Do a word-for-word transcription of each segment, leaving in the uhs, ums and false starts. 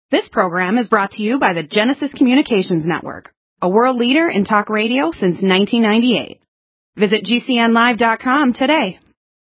This program is brought to you by the Genesis Communications Network, a world leader in talk radio since nineteen ninety-eight. Visit G C N live dot com today.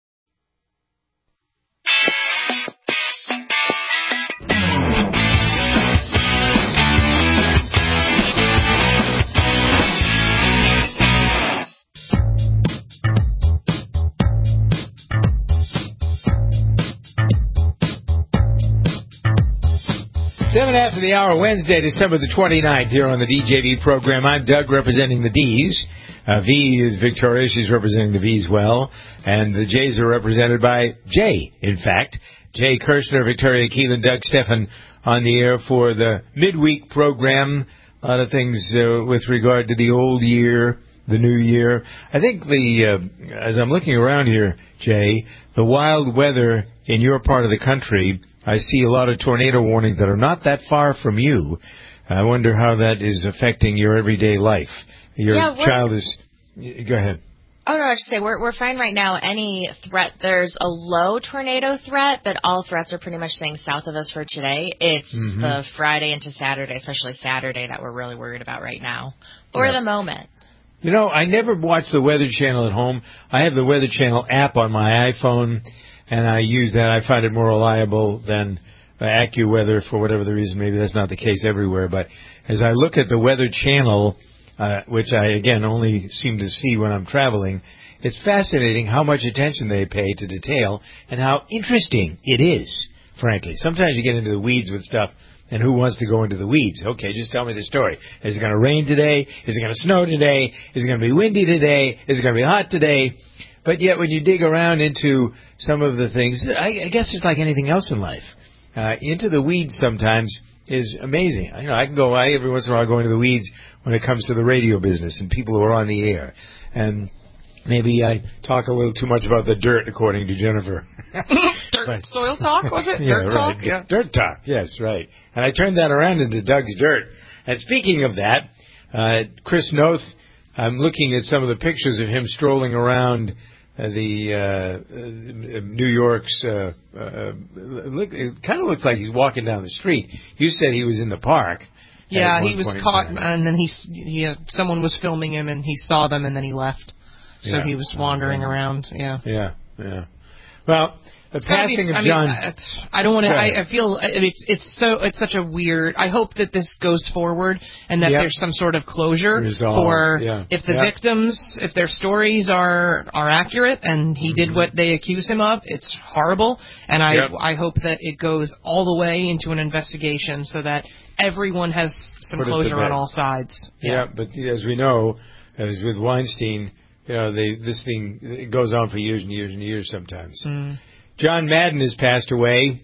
Seven after the hour, Wednesday, December the twenty-ninth, here on the D J V program. I'm Doug, representing the D's. Uh, V is Victoria. She's representing the V's well. And the J's are represented by Jay, in fact. Jay Kirshner, Victoria Keelan, Doug Stephan on the air for the midweek program. A lot of things uh, with regard to the old year, the new year. I think the, uh, as I'm looking around here, Jay, the wild weather in your part of the country, I see a lot of tornado warnings that are not that far from you. I wonder how that is affecting your everyday life. Your yeah, child is... Go ahead. Oh, no, I should say, we're, we're fine right now. Any threat, there's a low tornado threat, but all threats are pretty much staying south of us for today. It's mm-hmm. the Friday into Saturday, especially Saturday, that we're really worried about right now, for yeah. the moment. You know, I never watch the Weather Channel at home. I have the Weather Channel app on my iPhone, and I use that. I find it more reliable than uh, AccuWeather for whatever the reason. Maybe that's not the case everywhere. But as I look at the Weather Channel, uh, which I, again, only seem to see when I'm traveling, it's fascinating how much attention they pay to detail and how interesting it is, frankly. Sometimes you get into the weeds with stuff, and who wants to go into the weeds? Okay, just tell me the story. Is it going to rain today? Is it going to snow today? Is it going to be windy today? Is it going to be hot today? But yet when you dig around into some of the things, I, I guess it's like anything else in life. Uh, into the weeds sometimes is amazing. You know, I can go, I, every once in a while I go into the weeds when it comes to the radio business and people who are on the air. And maybe I talk a little too much about the dirt, according to Jennifer. Dirt, but, soil talk, was it? Yeah, dirt right. talk? Yeah. Dirt talk, yes, right. And I turned that around into Doug's Dirt. And speaking of that, uh, Chris Noth, I'm looking at some of the pictures of him strolling around uh, the uh, uh, New York's. Uh, uh, look, it kind of looks like he's walking down the street. You said he was in the park. Yeah, he was caught, and then he, he uh, someone was filming him, and he saw them, and then he left. So yeah. he was wandering yeah. around. Yeah. Yeah. Yeah. Well, the it's passing be, of I John. Mean, I don't want to. I, I feel it's it's so it's such a weird. I hope that this goes forward and that yep. there's some sort of closure Resolve. for yeah. if the yep. victims, if their stories are are accurate and he mm-hmm. did what they accuse him of. It's horrible, and I yep. I hope that it goes all the way into an investigation so that everyone has some Put closure on all sides. Yeah. yeah, but as we know, as with Weinstein. You know, they, this thing it goes on for years and years and years sometimes. Mm. John Madden has passed away.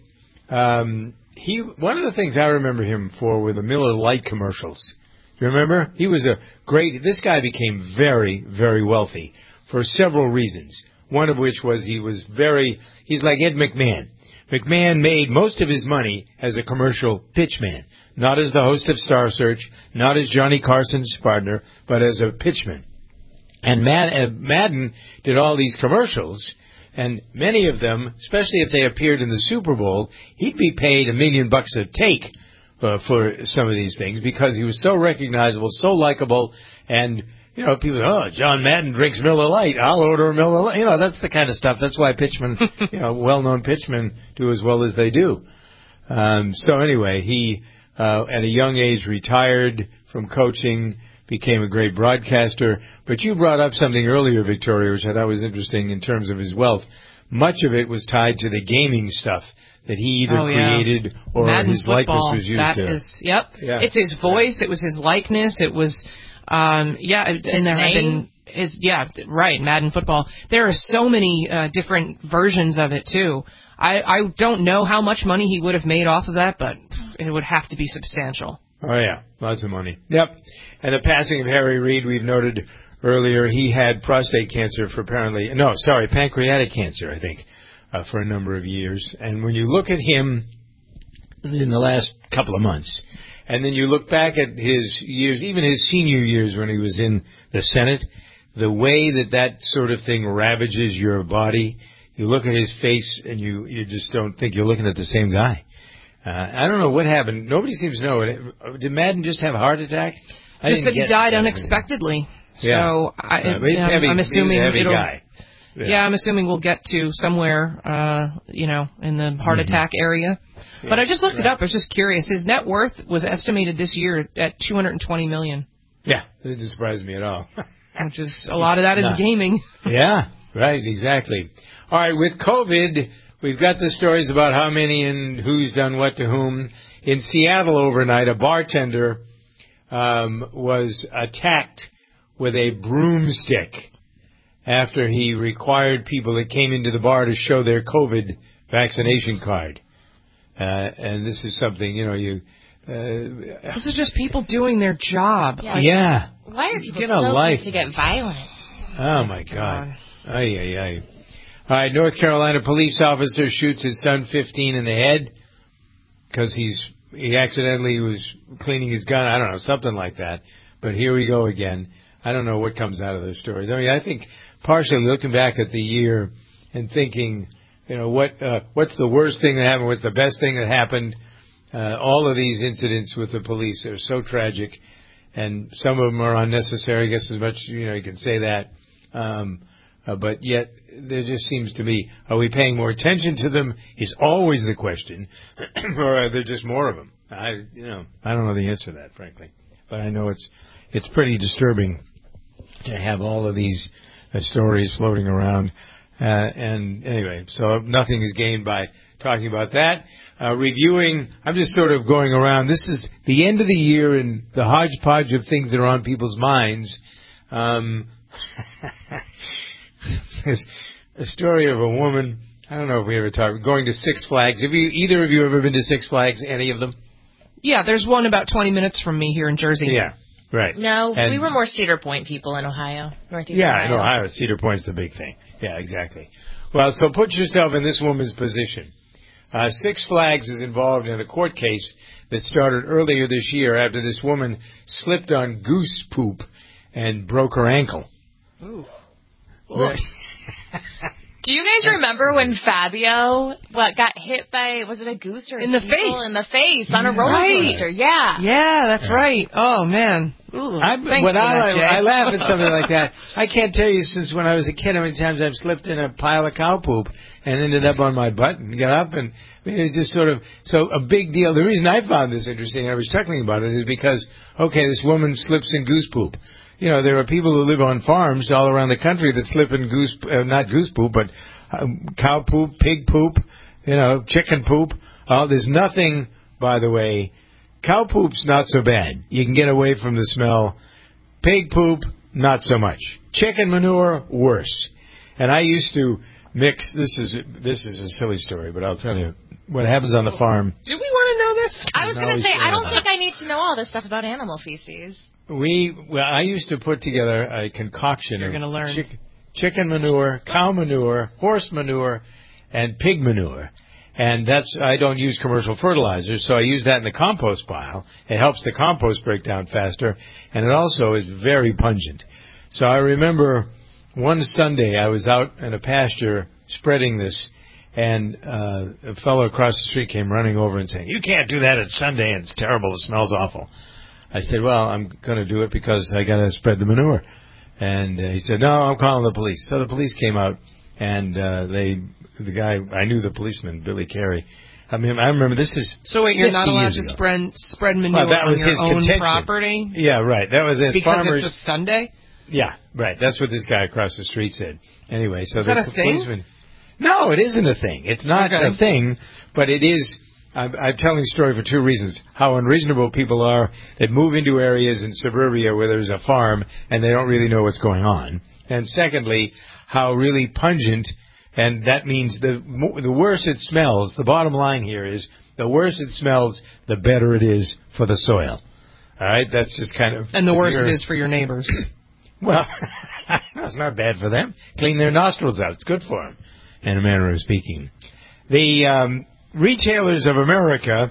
Um, he one of the things I remember him for were the Miller Lite commercials. Do you remember? He was a great... This guy became very, very wealthy for several reasons. One of which was he was very... He's like Ed McMahon. McMahon made most of his money as a commercial pitchman. Not as the host of Star Search, not as Johnny Carson's partner, but as a pitchman. And Mad- uh, Madden did all these commercials, and many of them, especially if they appeared in the Super Bowl, he'd be paid a million bucks a take uh, for some of these things because he was so recognizable, so likable, and, you know, people, oh, John Madden drinks Miller Lite, I'll order a Miller Lite. You know, that's the kind of stuff. That's why pitchmen, you know, well-known pitchmen do as well as they do. Um, so anyway, he, uh, at a young age, retired from coaching, became a great broadcaster. But you brought up something earlier, Victoria, which I thought was interesting in terms of his wealth. Much of it was tied to the gaming stuff that he either oh, yeah. created or Madden his football, likeness was used that to. Is, yep. Yeah. It's his voice. Yeah. It was his likeness. It was, um, yeah, and there have been his, yeah, right, Madden football. There are so many uh, different versions of it, too. I, I don't know how much money he would have made off of that, but it would have to be substantial. Oh, yeah. Lots of money. Yep. And the passing of Harry Reid, we've noted earlier, he had prostate cancer for apparently, no, sorry, pancreatic cancer, I think, uh, for a number of years. And when you look at him in the last couple of months, and then you look back at his years, even his senior years when he was in the Senate, the way that that sort of thing ravages your body, you look at his face and you, you just don't think you're looking at the same guy. Uh, I don't know what happened. Nobody seems to know. Did Madden just have a heart attack? I just said he died unexpectedly. Yeah. So I, uh, but he's um, heavy, I'm assuming he's a heavy it'll. guy. Yeah. Yeah. I'm assuming we'll get to somewhere, uh, you know, in the heart mm-hmm. attack area. Yeah, but I just looked right. it up. I was just curious. His net worth was estimated this year at two hundred twenty million dollars. Yeah, that didn't surprise me at all. Which is, a lot of that is nah. gaming. Yeah, right, exactly. All right, with COVID, we've got the stories about how many and who's done what to whom. In Seattle overnight, a bartender um, was attacked with a broomstick after he required people that came into the bar to show their COVID vaccination card. Uh, and this is something, you know, you... Uh, this is just people doing their job. Yeah. yeah. Why are people get so life. quick to get violent? Oh, my God. Ay, ay, ay. All right, North Carolina police officer shoots his son, fifteen, in the head because he's he accidentally was cleaning his gun. I don't know, something like that. But here we go again. I don't know what comes out of those stories. I mean, I think partially looking back at the year and thinking, you know, what uh, what's the worst thing that happened? What's the best thing that happened? Uh, all of these incidents with the police are so tragic, and some of them are unnecessary. I guess as much, you know, you can say that. Um, uh, but yet, there just seems to be, are we paying more attention to them is always the question, or are there just more of them? I, you know, I don't know the answer to that, frankly. But I know it's it's pretty disturbing to have all of these uh, stories floating around. Uh, and anyway, so nothing is gained by talking about that. Uh, reviewing, I'm just sort of going around. This is the end of the year and the hodgepodge of things that are on people's minds. Um, there's a story of a woman, I don't know if we ever talked, going to Six Flags. Have you, either of you ever been to Six Flags, any of them? Yeah, there's one about twenty minutes from me here in Jersey. Yeah, right. No, and we were more Cedar Point people in Ohio, Northeast yeah, Ohio. in Ohio, Cedar Point's the big thing. Yeah, exactly. Well, so put yourself in this woman's position. Uh, Six Flags is involved in a court case that started earlier this year after this woman slipped on goose poop and broke her ankle. Ooh. Right. Do you guys remember when Fabio what got hit by, was it a goose or a in the face? face? In the face on a roller right. coaster, yeah. Yeah, that's right. Oh, man. Ooh, I, thanks when for I, that, Jay. I laugh at something like that. I can't tell you since when I was a kid how many times I've slipped in a pile of cow poop and ended up on my butt and got up and I mean, it's just sort of so a big deal. The reason I found this interesting, I was chuckling about it, is because okay, this woman slips in goose poop. You know, there are people who live on farms all around the country that slip in goose, uh, not goose poop, but um, cow poop, pig poop, you know, chicken poop. Uh, there's nothing, by the way. Cow poop's not so bad. You can get away from the smell. Pig poop, not so much. Chicken manure, worse. And I used to mix. This is this is a silly story, but I'll tell you what happens on the farm. Do we want to know this? I was going to say, I don't think I need to know all this stuff about animal feces. We well, I used to put together a concoction You're of gonna learn. Chick, chicken manure, cow manure, horse manure, and pig manure. And that's, I don't use commercial fertilizers, so I use that in the compost pile. It helps the compost break down faster, and it also is very pungent. So I remember one Sunday I was out in a pasture spreading this, and uh, a fellow across the street came running over and saying, "You can't do that. It's Sunday, and it's terrible. It smells awful." I said, "Well, I'm going to do it because I got to spread the manure." And uh, he said, "No, I'm calling the police." So the police came out, and uh, they, the guy, I knew the policeman, Billy Carey. I mean, I remember this is So wait, you're not allowed to ago. spread spread manure well, that on was your his own contention. property? Yeah, right. That was his because farmers. it's a Sunday? Yeah, right. That's what this guy across the street said. Anyway, so is the that a policeman. thing? No, it isn't a thing. It's not okay. a thing, but it is. I'm, I'm telling the story for two reasons. How unreasonable people are that move into areas in suburbia where there's a farm and they don't really know what's going on. And secondly, how really pungent, and that means the the worse it smells, the bottom line here is the worse it smells, the better it is for the soil. All right? That's just kind of... And the worse it is for your neighbors. Well, it's not bad for them. Clean their nostrils out. It's good for them, in a manner of speaking. The... Um, Retailers of America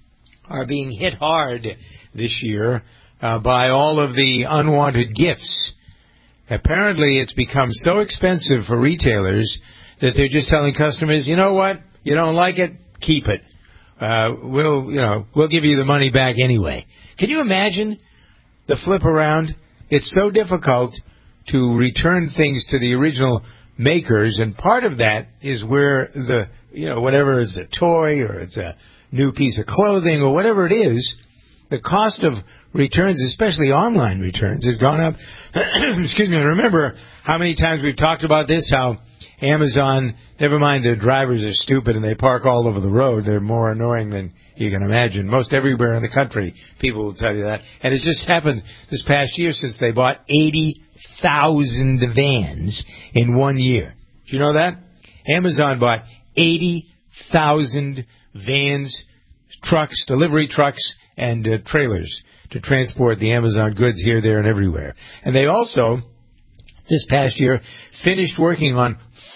are being hit hard this year uh, by all of the unwanted gifts. Apparently, it's become so expensive for retailers that they're just telling customers, you know what, you don't like it, keep it. uh, we'll, you know, we'll give you the money back anyway. Can you imagine the flip around? It's so difficult to return things to the original makers, and part of that is where the, you know, whatever it's a toy or it's a new piece of clothing or whatever it is, the cost of returns, especially online returns, has gone up. Excuse me. Remember how many times we've talked about this, how Amazon, never mind the drivers are stupid and they park all over the road. They're more annoying than you can imagine. Most everywhere in the country, people will tell you that. And it's just happened this past year since they bought eighty thousand vans in one year. Do you know that? Amazon bought eighty thousand vans, trucks, delivery trucks, and uh, trailers to transport the Amazon goods here, there, and everywhere. And they also, this past year, finished working on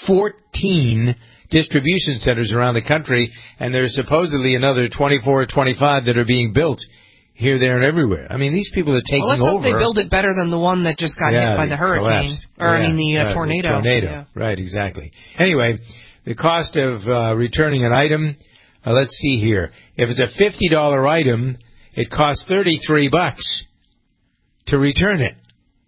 fourteen distribution centers around the country, and there's supposedly another twenty-four or twenty-five that are being built here, there, and everywhere. I mean, these people are taking over. Well, let's hope they build it better than the one that just got yeah, hit by the hurricane. Collapsed. Or, yeah, I mean, the uh, uh, tornado. The tornado, yeah. Right, exactly. Anyway, the cost of uh, returning an item, uh, let's see here. If it's a fifty dollars item, it costs thirty-three bucks to return it.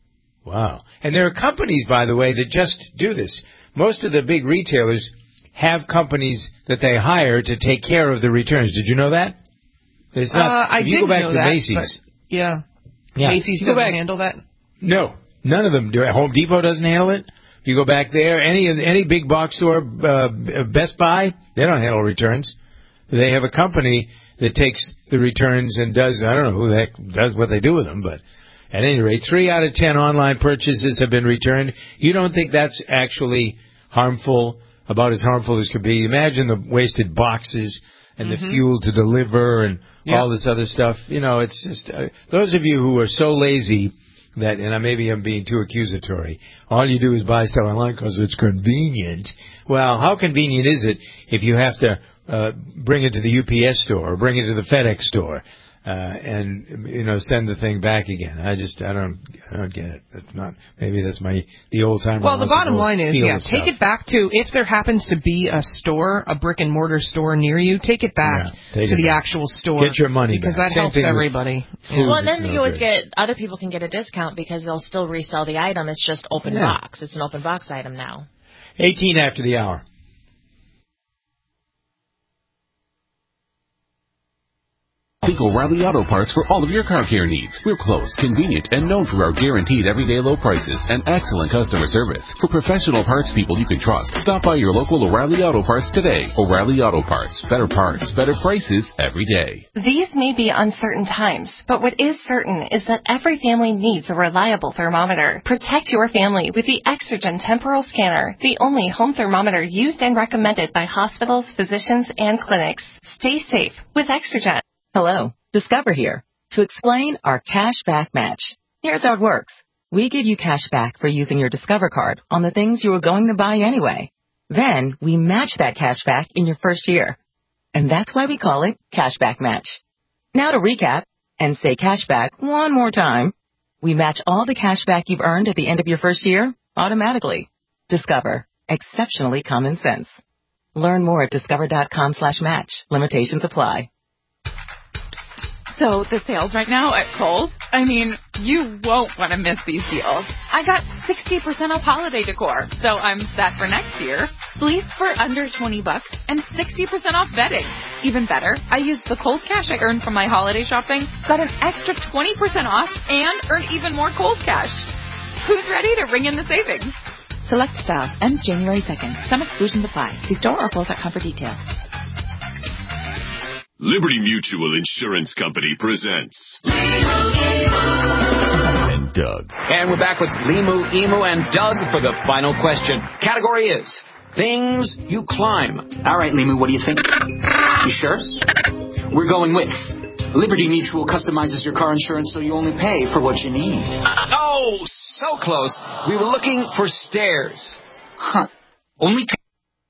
Wow. And there are companies, by the way, that just do this. Most of the big retailers have companies that they hire to take care of the returns. Did you know that? It's not, uh, I if you didn't go back know to that, Macy's. Yeah. yeah. Macy's You go doesn't back, handle that? No. None of them do. Home Depot doesn't handle it. If you go back there, any any big box store, uh, Best Buy, they don't handle returns. They have a company that takes the returns and does, I don't know who the heck does what they do with them, but at any rate, three out of ten online purchases have been returned. You don't think that's actually harmful, about as harmful as could be? Imagine the wasted boxes and mm-hmm. the fuel to deliver and yeah. all this other stuff. You know, it's just, uh, those of you who are so lazy that, and maybe I'm being too accusatory, all you do is buy stuff online because it's convenient. Well, how convenient is it if you have to uh, bring it to the U P S store or bring it to the FedEx store uh, and, you know, send the thing back again? I just, I don't, I don't get it. That's not, maybe that's my, the old timer. Well, the bottom line is, yeah, take it back to, if there happens to be a store, a brick and mortar store near you, take it back yeah, take to it the back. actual store. Get your money because back. that helps everybody. Well, and then no you always good. get, other people can get a discount because they'll still resell the item. It's just open yeah. box. It's an open box item now. eighteen after the hour. Think O'Reilly Auto Parts for all of your car care needs. We're close, convenient, and known for our guaranteed everyday low prices and excellent customer service. For professional parts people you can trust, stop by your local O'Reilly Auto Parts today. O'Reilly Auto Parts. Better parts, better prices every day. These may be uncertain times, but what is certain is that every family needs a reliable thermometer. Protect your family with the Exergen Temporal Scanner, the only home thermometer used and recommended by hospitals, physicians, and clinics. Stay safe with Exergen. Hello, Discover here to explain our cash back match. Here's how it works. We give you cash back for using your Discover card on the things you were going to buy anyway. Then we match that cash back in your first year. And that's why we call it Cash Back Match. Now to recap and say cash back one more time. We match all the cash back you've earned at the end of your first year automatically. Discover. Exceptionally common sense. Learn more at discover.com slash match. Limitations apply. So the sales right now at Kohl's, I mean, you won't want to miss these deals. I got sixty percent off holiday decor, so I'm set for next year. Fleece for under twenty bucks and sixty percent off bedding. Even better, I used the Kohl's cash I earned from my holiday shopping, got an extra twenty percent off, and earned even more Kohl's cash. Who's ready to ring in the savings? Select style ends January second. Some exclusions apply. See store or Kohl's dot com for details. Liberty Mutual Insurance Company presents and Doug. And we're back with Limu, Emu, and Doug for the final question. Category is things you climb. All right, Limu, what do you think? You sure? We're going with Liberty Mutual customizes your car insurance so you only pay for what you need. Uh, oh, so close. We were looking for stairs. Huh. Only pay.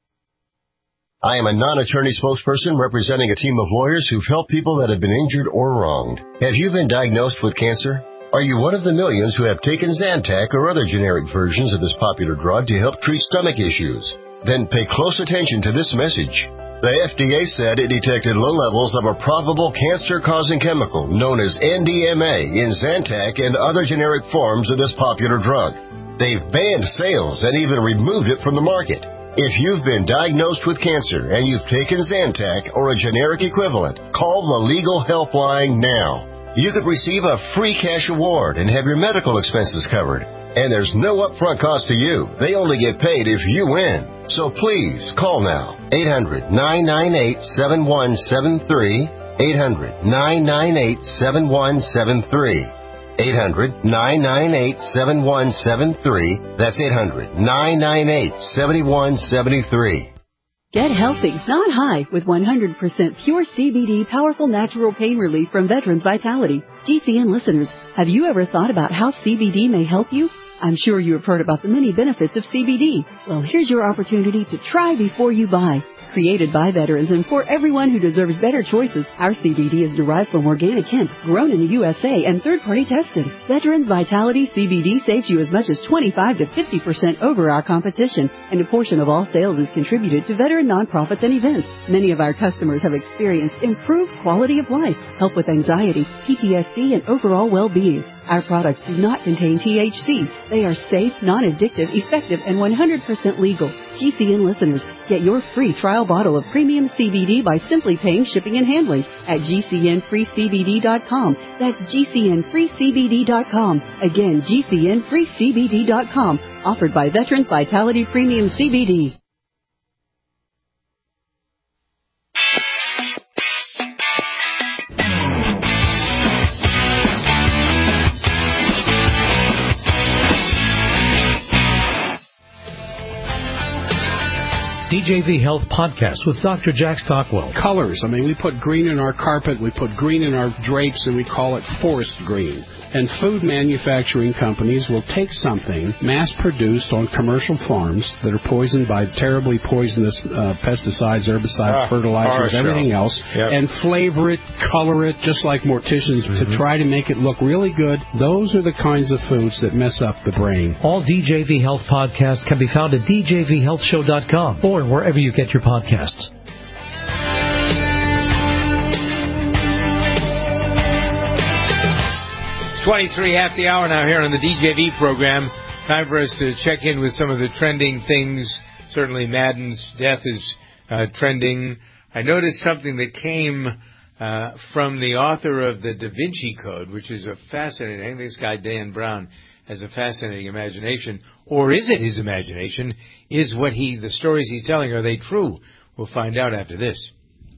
I am a non-attorney spokesperson representing a team of lawyers who've helped people that have been injured or wronged. Have you been diagnosed with cancer? Are you one of the millions who have taken Zantac or other generic versions of this popular drug to help treat stomach issues? Then pay close attention to this message. The F D A said it detected low levels of a probable cancer-causing chemical known as N D M A in Zantac and other generic forms of this popular drug. They've banned sales and even removed it from the market. If you've been diagnosed with cancer and you've taken Zantac or a generic equivalent, call the Legal Helpline now. You could receive a free cash award and have your medical expenses covered. And there's no upfront cost to you. They only get paid if you win. So please, call now. eight hundred, nine nine eight, seven one seven three. eight hundred, nine nine eight, seven one seven three. eight hundred, nine nine eight, seven one seven three. That's eight hundred, nine nine eight, seven one seven three. Get healthy, not high, with one hundred percent pure C B D powerful natural pain relief from Veterans Vitality. G C N listeners, have you ever thought about how C B D may help you? I'm sure you have heard about the many benefits of C B D. Well, here's your opportunity to try before you buy. Created by veterans and for everyone who deserves better choices, our C B D is derived from organic hemp, grown in the U S A and third-party tested. Veterans Vitality C B D saves you as much as twenty-five to fifty percent over our competition, and a portion of all sales is contributed to veteran nonprofits and events. Many of our customers have experienced improved quality of life, help with anxiety, P T S D, and overall well-being. Our products do not contain T H C. They are safe, non-addictive, effective, and one hundred percent legal. G C N listeners, get your free trial bottle of premium C B D by simply paying shipping and handling at G C N free C B D dot com. That's G C N free C B D dot com. Again, G C N free C B D dot com. Offered by Veterans Vitality Premium C B D. D J V Health Podcast with Doctor Jack Stockwell. Colors. I mean, we put green in our carpet, we put green in our drapes, and we call it forest green. And food manufacturing companies will take something mass-produced on commercial farms that are poisoned by terribly poisonous uh, pesticides, herbicides, ah, fertilizers, everything else, yep. and flavor it, color it, just like morticians, mm-hmm. to try to make it look really good. Those are the kinds of foods that mess up the brain. All D J V Health podcasts can be found at D J V health show dot com or wherever you get your podcasts. twenty-three, half the hour now here on the D J V program. Time for us to check in with some of the trending things. Certainly Madden's death is uh, trending. I noticed something that came uh, from the author of the Da Vinci Code, which is a fascinating, I think this guy Dan Brown has a fascinating imagination. Or is it his imagination? Is what he, the stories he's telling, are they true? We'll find out after this.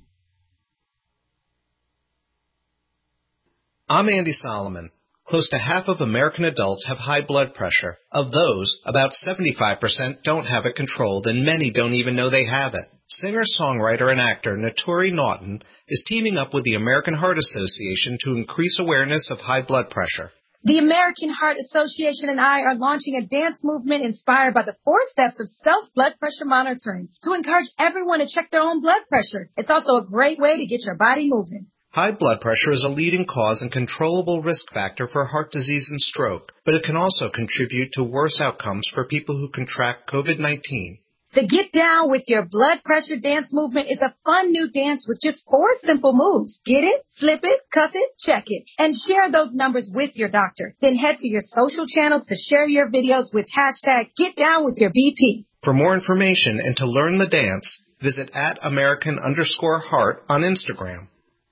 I'm Andy Solomon. Close to half of American adults have high blood pressure. Of those, about seventy-five percent don't have it controlled, and many don't even know they have it. Singer-songwriter and actor Naturi Naughton is teaming up with the American Heart Association to increase awareness of high blood pressure. The American Heart Association and I are launching a dance movement inspired by the four steps of self-blood pressure monitoring to encourage everyone to check their own blood pressure. It's also a great way to get your body moving. High blood pressure is a leading cause and controllable risk factor for heart disease and stroke, but it can also contribute to worse outcomes for people who contract COVID nineteen. The Get Down with Your Blood Pressure dance movement is a fun new dance with just four simple moves. Get it, flip it, cuff it, check it, and share those numbers with your doctor. Then head to your social channels to share your videos with hashtag Get Down with Your B P. For more information and to learn the dance, visit at American underscore heart on Instagram.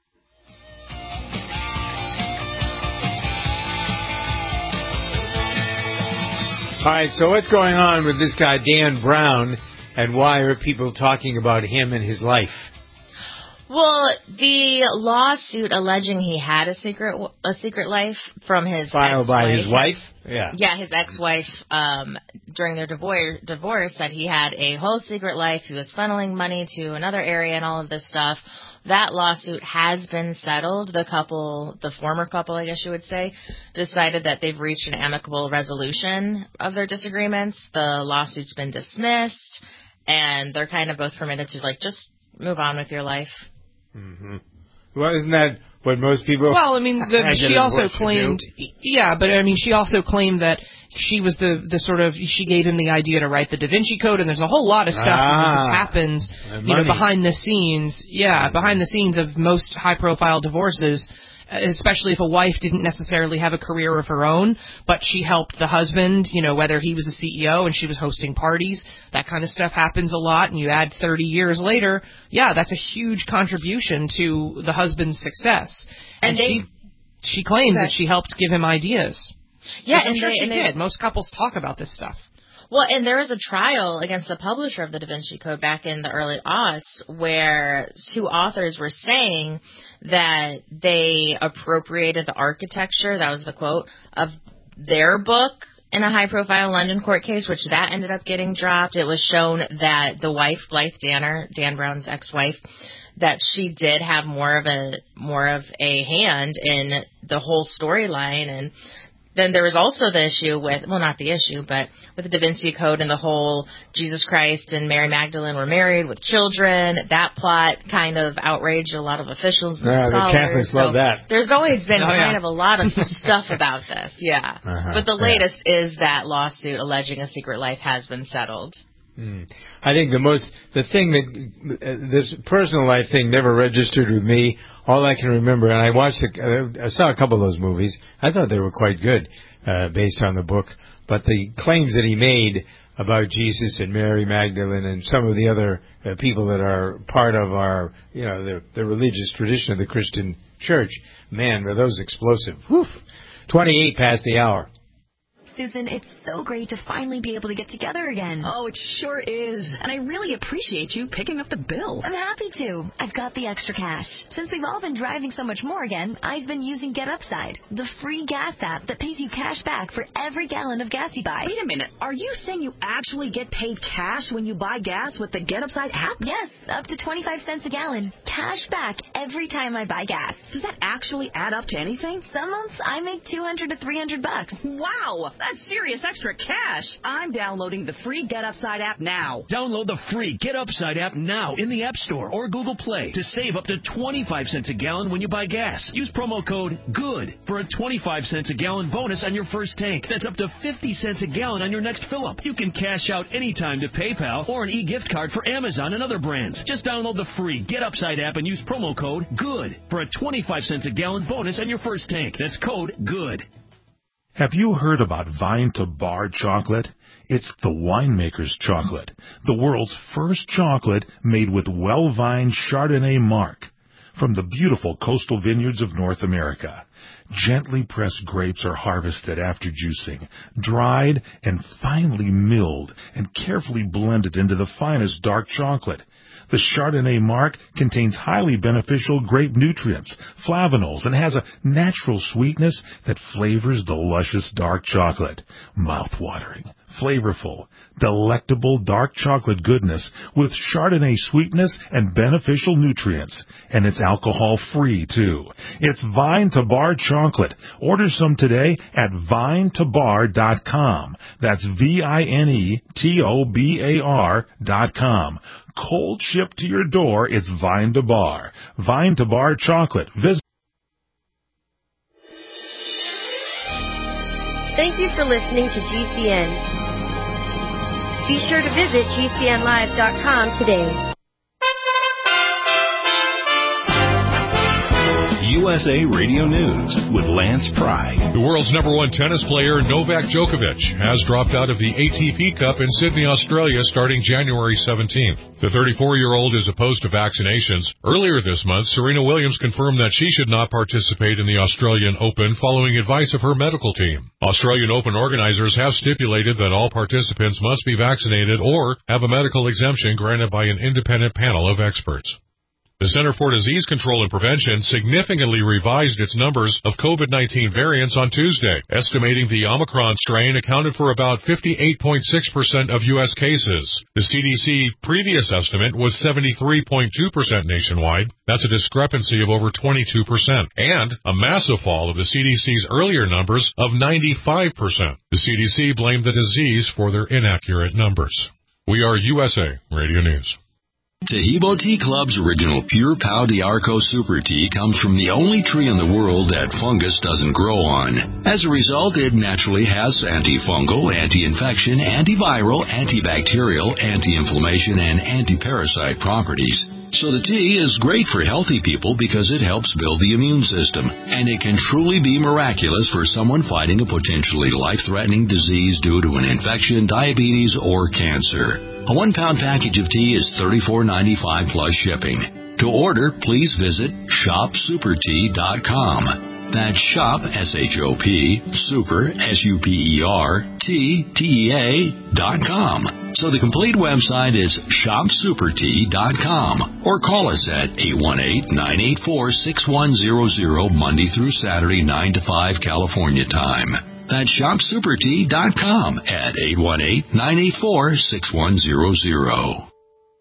All right, so what's going on with this guy, Dan Brown, and why are people talking about him and his life? Well, the lawsuit alleging he had a secret a secret life from his filed by his wife. Yeah, yeah, his ex-wife um, during their divorce divorce said he had a whole secret life. He was funneling money to another area and all of this stuff. That lawsuit has been settled. The couple, the former couple, I guess you would say, decided that they've reached an amicable resolution of their disagreements. The lawsuit's been dismissed, and they're kind of both permitted to, like, just move on with your life. Mm-hmm. Well, isn't that what most people... Well, I mean, the, she also claimed... Yeah, but, I mean, she also claimed that she was the, the sort of, she gave him the idea to write the Da Vinci Code, and there's a whole lot of stuff ah, that this happens, you know, behind the scenes. Yeah, behind the scenes of most high-profile divorces, especially if a wife didn't necessarily have a career of her own, but she helped the husband, you know, whether he was a C E O and she was hosting parties. That kind of stuff happens a lot, and you add thirty years later, yeah, that's a huge contribution to the husband's success. And, and they, she she claims okay. that she helped give him ideas. Yeah, and I'm sure they, she and did. They, Most couples talk about this stuff. Well, and there was a trial against the publisher of the Da Vinci Code back in the early aughts where two authors were saying that they appropriated the architecture, that was the quote, of their book in a high-profile London court case, which that ended up getting dropped. It was shown that the wife, Blythe Danner, Dan Brown's ex-wife, that she did have more of a more of a hand in the whole storyline. And then there was also the issue with, well, not the issue, but with the Da Vinci Code and the whole Jesus Christ and Mary Magdalene were married with children. That plot kind of outraged a lot of officials and yeah, scholars. The Catholics so love that. There's always been oh, kind yeah. of a lot of stuff about this, yeah. Uh-huh, but the latest yeah. is that lawsuit alleging a secret life has been settled. Mm. I think the most, the thing that, uh, this personal life thing never registered with me. All I can remember, and I watched, a, uh, I saw a couple of those movies. I thought they were quite good, uh, based on the book. But the claims that he made about Jesus and Mary Magdalene and some of the other uh, people that are part of our, you know, the, the religious tradition of the Christian church, man, were those explosive. Whew. twenty-eight past the hour. Susan, it's so great to finally be able to get together again. Oh, it sure is. And I really appreciate you picking up the bill. I'm happy to. I've got the extra cash. Since we've all been driving so much more again, I've been using Get Upside, the free gas app that pays you cash back for every gallon of gas you buy. Wait a minute. Are you saying you actually get paid cash when you buy gas with the Get Upside app? Yes, up to twenty-five cents a gallon. Cash back every time I buy gas. Does that actually add up to anything? Some months I make two hundred to three hundred bucks. Wow! That's serious extra cash. I'm downloading the free Get Upside app now. Download the free Get Upside app now in the App Store or Google Play to save up to twenty-five cents a gallon when you buy gas. Use promo code GOOD for a twenty-five cents a gallon bonus on your first tank. That's up to fifty cents a gallon on your next fill-up. You can cash out anytime to PayPal or an e-gift card for Amazon and other brands. Just download the free Get Upside app and use promo code GOOD for a twenty-five cents a gallon bonus on your first tank. That's code GOOD. Have you heard about Vine to Bar chocolate? It's the winemaker's chocolate, the world's first chocolate made with well-vined Chardonnay marc from the beautiful coastal vineyards of North America. Gently pressed grapes are harvested after juicing, dried and finely milled and carefully blended into the finest dark chocolate. The Chardonnay marc contains highly beneficial grape nutrients, flavanols, and has a natural sweetness that flavors the luscious dark chocolate. Mouth-watering, flavorful, delectable dark chocolate goodness with Chardonnay sweetness and beneficial nutrients. And it's alcohol-free, too. It's Vine to Bar chocolate. Order some today at vine to bar dot com. That's V I N E T O B A R dot com. Cold shipped to your door, it's Vine to Bar. Vine to Bar chocolate. Visit. Thank you for listening to G C N. Be sure to visit G C N live dot com today. U S A Radio News with Lance Pry. The world's number one tennis player, Novak Djokovic, has dropped out of the A T P Cup in Sydney, Australia, starting January seventeenth. The thirty-four-year-old is opposed to vaccinations. Earlier this month, Serena Williams confirmed that she should not participate in the Australian Open following advice of her medical team. Australian Open organizers have stipulated that all participants must be vaccinated or have a medical exemption granted by an independent panel of experts. The Center for Disease Control and Prevention significantly revised its numbers of COVID nineteen variants on Tuesday, estimating the Omicron strain accounted for about fifty-eight point six percent of U S cases. The C D C previous estimate was seventy-three point two percent nationwide. That's a discrepancy of over twenty-two percent, and a massive fall of the C D C's earlier numbers of ninety-five percent. The C D C blamed the disease for their inaccurate numbers. We are U S A Radio News. Tahibo Tea Club's original Pure Pau d'Arco Super Tea comes from the only tree in the world that fungus doesn't grow on. As a result, it naturally has antifungal, anti-infection, antiviral, antibacterial, anti-inflammation, and anti-parasite properties. So the tea is great for healthy people because it helps build the immune system, and it can truly be miraculous for someone fighting a potentially life-threatening disease due to an infection, diabetes, or cancer. A one-pound package of tea is thirty-four ninety-five plus shipping. To order, please visit shop super tea dot com. That's shop, S H O P, super, S U P E R, T, T E A, dot com. So the complete website is shop super tea dot com. Or call us at eight one eight, nine eight four, six one zero zero, Monday through Saturday, nine to five, California time. That's shop super tea dot com at eight one eight, nine eight four, six one zero zero.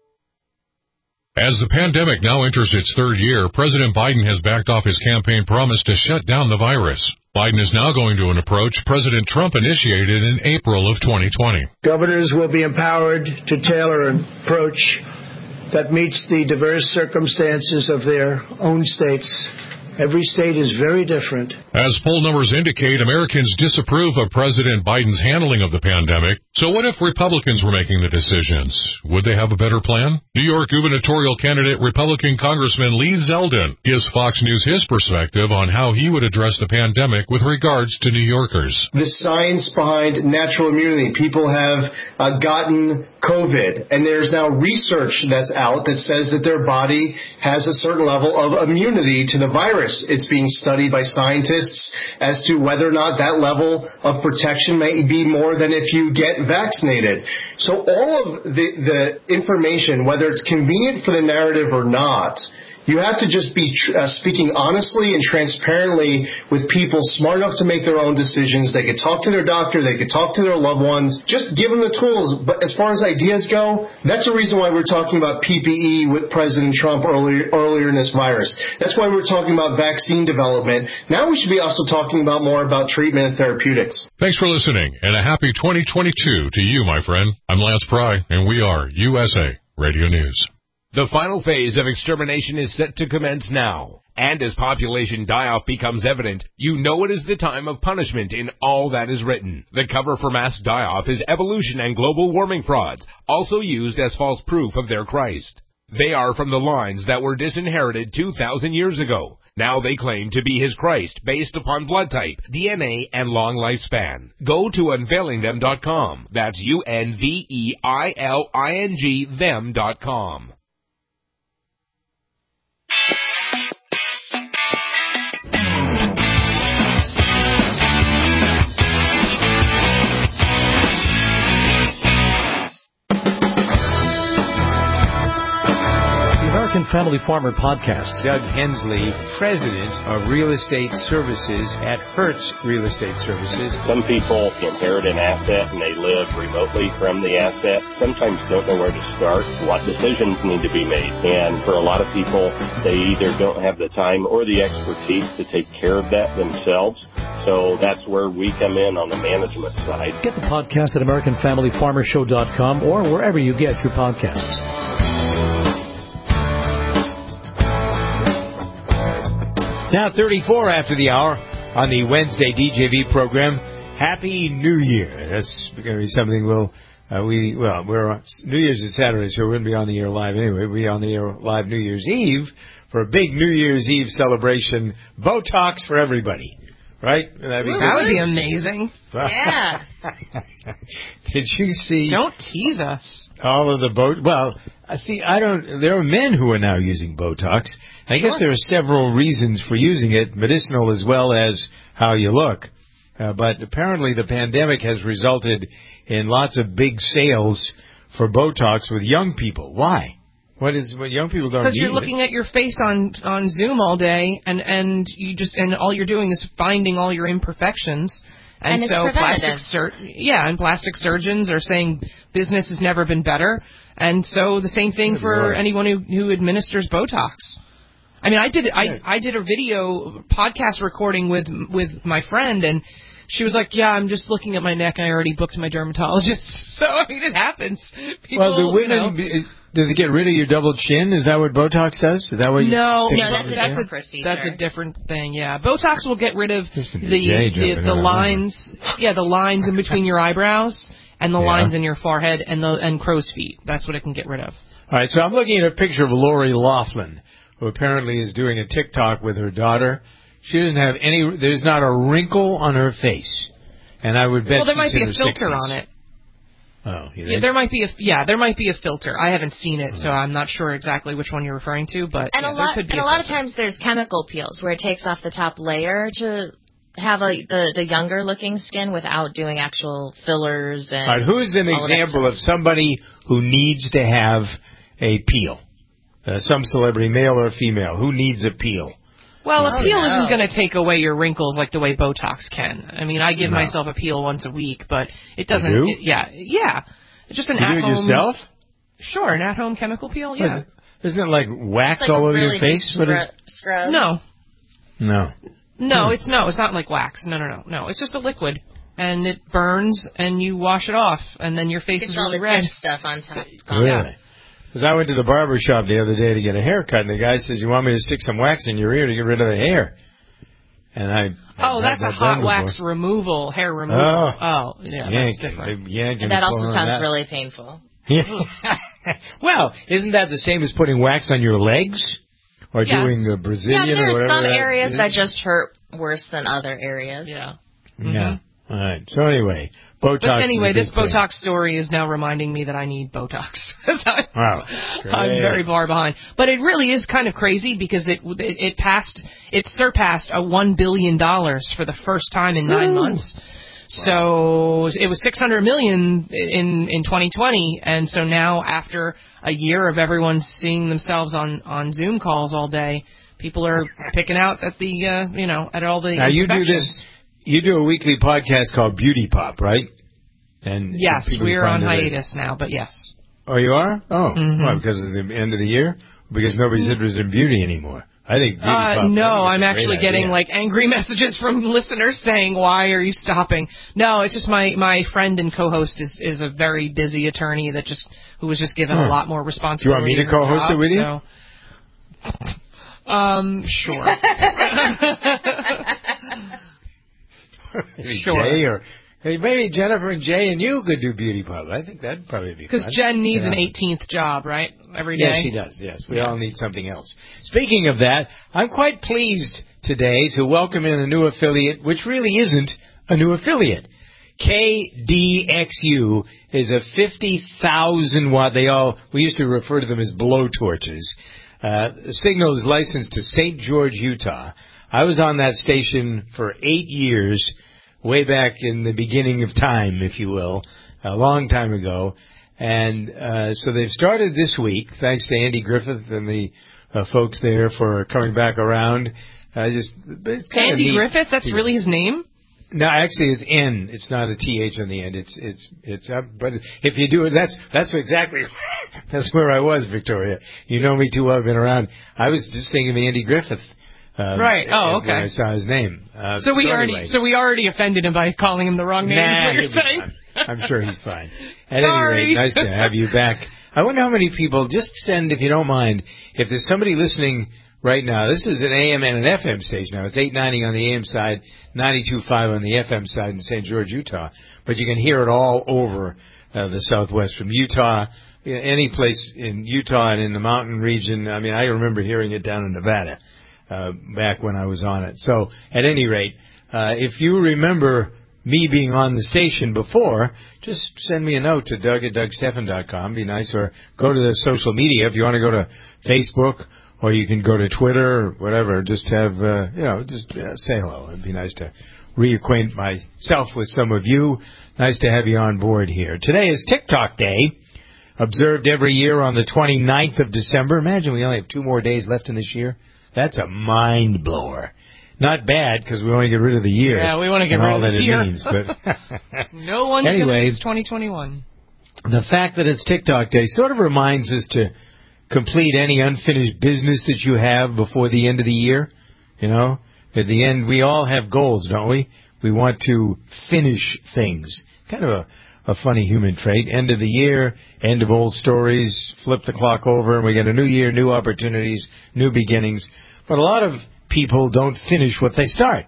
As the pandemic now enters its third year, President Biden has backed off his campaign promise to shut down the virus. Biden is now going to an approach President Trump initiated in April of twenty twenty. Governors will be empowered to tailor an approach that meets the diverse circumstances of their own states. Every state is very different. As poll numbers indicate, Americans disapprove of President Biden's handling of the pandemic. So what if Republicans were making the decisions? Would they have a better plan? New York gubernatorial candidate Republican Congressman Lee Zeldin gives Fox News his perspective on how he would address the pandemic with regards to New Yorkers. The science behind natural immunity. People have uh, gotten COVID, and there's now research that's out that says that their body has a certain level of immunity to the virus. It's being studied by scientists as to whether or not that level of protection may be more than if you get vaccinated. So all of the, the information, whether it's convenient for the narrative or not, you have to just be uh, speaking honestly and transparently with people smart enough to make their own decisions. They could talk to their doctor. They could talk to their loved ones. Just give them the tools. But as far as ideas go, that's the reason why we're talking about P P E with President Trump earlier, earlier in this virus. That's why we're talking about vaccine development. Now we should be also talking about more about treatment and therapeutics. Thanks for listening, and a happy twenty twenty-two to you, my friend. I'm Lance Pry, and we are U S A Radio News. The final phase of extermination is set to commence now. And as population die-off becomes evident, you know it is the time of punishment in all that is written. The cover for mass die-off is evolution and global warming frauds, also used as false proof of their Christ. They are from the lines that were disinherited two thousand years ago. Now they claim to be his Christ based upon blood type, D N A, and long lifespan. Go to unveiling them dot com. That's U N V E I L I N G them dot com. American Family Farmer Podcast. Doug Hensley, president of Real Estate Services at Hertz Real Estate Services. Some people inherit an asset and they live remotely from the asset. Sometimes don't know where to start, what decisions need to be made. And for a lot of people, they either don't have the time or the expertise to take care of that themselves. So that's where we come in on the management side. Get the podcast at American Family Farmer Show dot com or wherever you get your podcasts. Now thirty-four after the hour on the Wednesday D J V program. Happy New Year. That's going to be something we'll, uh, we, well, we're on, New Year's is Saturday, so we're going to be on the air live anyway. We'll be on the air live New Year's Eve for a big New Year's Eve celebration. Botox for everybody. Right? That'd be that would be amazing. Yeah. Did you see? Don't tease us. All of the Botox. Well, I see. I don't. There are men who are now using Botox. I sure. guess there are several reasons for using it, medicinal as well as how you look. Uh, but apparently, the pandemic has resulted in lots of big sales for Botox with young people. Why? What is what young people don't need? Because you're looking it. at your face on on Zoom all day, and and you just and all you're doing is finding all your imperfections. And, and so it's plastic sur- yeah, and plastic surgeons are saying business has never been better. And so the same thing for right. anyone who who administers Botox. I mean, I did I I did a video podcast recording with with my friend, and she was like, "Yeah, I'm just looking at my neck. I already booked my dermatologist." So I mean, it happens. People, well, the women. You know, does it get rid of your double chin? Is that what Botox does? Is that what? You no, no, that's a that's different a procedure. That's a different thing. Yeah, Botox will get rid of the Jay the, the lines. Yeah, the lines in between your eyebrows and the Yeah. lines in your forehead and the and crow's feet. That's what it can get rid of. All right, so I'm looking at a picture of Lori Loughlin, who apparently is doing a TikTok with her daughter. She doesn't have any. There's not a wrinkle on her face, and I would bet. Well, there might she's be in a her filter sixties. on it. Oh, you Yeah, think? there might be a yeah, there might be a filter. I haven't seen it, so I'm not sure exactly which one you're referring to. But And yeah, a there lot, could be and a a lot of filter. times there's chemical peels where it takes off the top layer to have a, the the younger looking skin without doing actual fillers and. All right, who's an all of that example stuff. of somebody who needs to have a peel? Uh, some celebrity, male or female, who needs a peel? Well, a Oh, peel no. isn't going to take away your wrinkles like the way Botox can. I mean, I give No. myself a peel once a week, but it doesn't. You do? It, yeah, yeah. It's just an You do it at-home. yourself? Sure, an at-home chemical peel. Yeah. Isn't it like wax It's like all a over really your face? big What is- scrub. scrub. No, No. no, Hmm. it's no, it's not like wax. No, no, no, no. It's just a liquid, and it burns, and you wash it off, and then your face Gets is all really the red. good stuff on top. Really? Because I went to the barber shop the other day to get a haircut, and the guy says, "You want me to stick some wax in your ear to get rid of the hair?" And I. Oh, I've that's had a that hot done wax before. removal, hair removal. Oh. Oh, yeah, Yank, that's different. they yank And that pull also on sounds that. really painful. Yeah. Well, isn't that the same as putting wax on your legs? Or Yes. doing the Brazilian Yeah, or there's whatever some that areas is? that just hurt worse than other areas. Yeah. Yeah. All right. So anyway, Botox. But anyway, is a this big thing. Botox story is now reminding me that I need Botox. So I'm, Wow. I'm Great. very far behind. But it really is kind of crazy because it it, it passed, it surpassed a one billion dollars for the first time in nine Woo. months. So it was six hundred million in in twenty twenty, and so now after a year of everyone seeing themselves on on Zoom calls all day, people are picking out at the uh, you know at all the Now you do imperfections. this. You do a weekly podcast called Beauty Pop, right? And Yes, people we're find on it at- hiatus now, but yes. Oh, you are? Oh, Mhm. why, because of the end of the year? Because nobody's interested in beauty anymore. I think Beauty Uh, Pop. I no, think I'm it's a great actually getting idea. like angry messages from listeners saying, "Why are you stopping?" No, it's just my my friend and co-host is is a very busy attorney that just who was just given Huh. a lot more Do you responsibility. want me to in her co-host job, it with you? So. Um, sure. Maybe Sure. Jay or hey, maybe Jennifer and Jay and you could do Beauty Pop. I think that'd probably be Because fun. Jen needs Yeah. an eighteenth job, right? Every day. Yes, she does. Yes, we all need something else. Speaking of that, I'm quite pleased today to welcome in a new affiliate, which really isn't a new affiliate. K D X U is a fifty thousand watt. They all we used to refer to them as blowtorches. Uh, the signal is licensed to Saint George, Utah. I was on that station for eight years, way back in the beginning of time, if you will, a long time ago. And uh, so they've started this week, thanks to Andy Griffith and the uh, folks there for coming back around. Uh, just it's kind of Andy neat. Griffith, that's really his name? No, actually, it's N. It's not a T H on the end. It's it's it's up. But if you do it, that's that's exactly that's where I was, Victoria. You know me too well. I've been around. I was just thinking of Andy Griffith. Um, Right. Oh, When I okay. saw his name. Uh, So we already anyway. so we already offended him by calling him the wrong name. is Nah, what you're he'll be saying? fine. I'm sure he's fine. At Sorry. any rate, nice to have you back. I wonder how many people, just send, if you don't mind, if there's somebody listening right now, this is an A M and an F M station now. It's eight ninety on the A M side, ninety-two point five on the F M side in Saint George, Utah. But you can hear it all over uh, the Southwest, from Utah, any place in Utah and in the mountain region. I mean, I remember hearing it down in Nevada uh, back when I was on it. So, at any rate, uh, if you remember me being on the station before, just send me a note to Doug at Doug Stephan dot com. Be nice. Or go to the social media. If you want to go to Facebook, or you can go to Twitter or whatever. Just have, uh, you know, just uh, say hello. It'd be nice to reacquaint myself with some of you. Nice to have you on board here. Today is TikTok Day, observed every year on the twenty-ninth of December. Imagine we only have two more days left in this year. That's a mind blower. Not bad, because we want to get rid of the year. Yeah, we want to get and rid all of that this it year. means, but No one's Anyway. going to miss twenty twenty-one. the fact that it's TikTok Day sort of reminds us to complete any unfinished business that you have before the end of the year. You know, at the end, we all have goals, don't we? We want to finish things. Kind of a, a funny human trait. End of the year, end of old stories, flip the clock over, and we get a new year, new opportunities, new beginnings. But a lot of people don't finish what they start.